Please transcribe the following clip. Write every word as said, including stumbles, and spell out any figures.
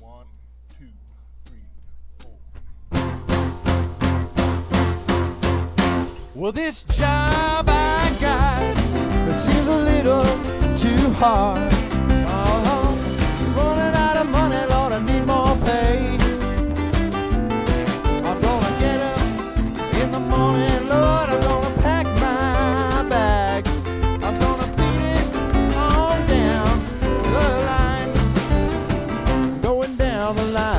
One, two, three, four. Well, this job I got seems a little too hard. Oh, running out of money, Lord, I need more pay. I'm gonna get up in the morning, Lord, I'm gonna pack my bag. I'm gonna beat it on down the line, going down the line.